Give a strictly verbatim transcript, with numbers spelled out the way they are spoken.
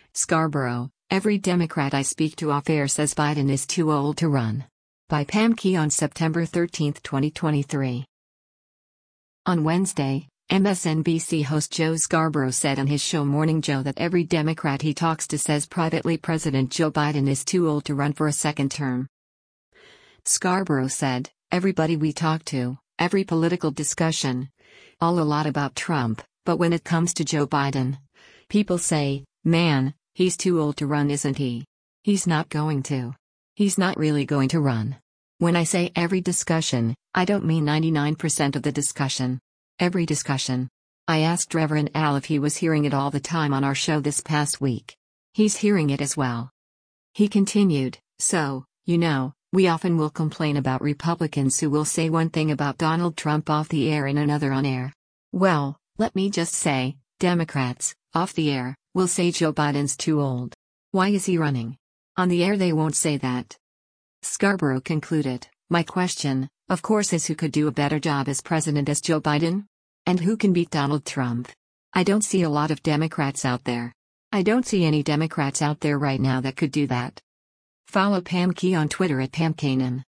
Scarborough, every Democrat I speak to off-air says Biden is too old to run. By Pam Key on September thirteenth, twenty twenty-three. On Wednesday, M S N B C host Joe Scarborough said on his show Morning Joe that every Democrat he talks to says privately President Joe Biden is too old to run for a second term. Scarborough said, "Everybody we talk to, every political discussion, all a lot about Trump, but when it comes to Joe Biden, people say, man, he's too old to run, isn't he? He's not going to. He's not really going to run." When I say every discussion, I don't mean ninety-nine percent of the discussion. Every discussion. I asked Reverend Al if he was hearing it all the time on our show this past week. He's hearing it as well. He continued, "So, you know, we often will complain about Republicans who will say one thing about Donald Trump off the air and another on air. Well, let me just say, Democrats, off the air, will say Joe Biden's too old. Why is he running? On the air they won't say that." Scarborough concluded, "My question, of course, is who could do a better job as president as Joe Biden? And who can beat Donald Trump? I don't see a lot of Democrats out there. I don't see any Democrats out there right now that could do that." Follow Pam Key on Twitter at Pam Kanan.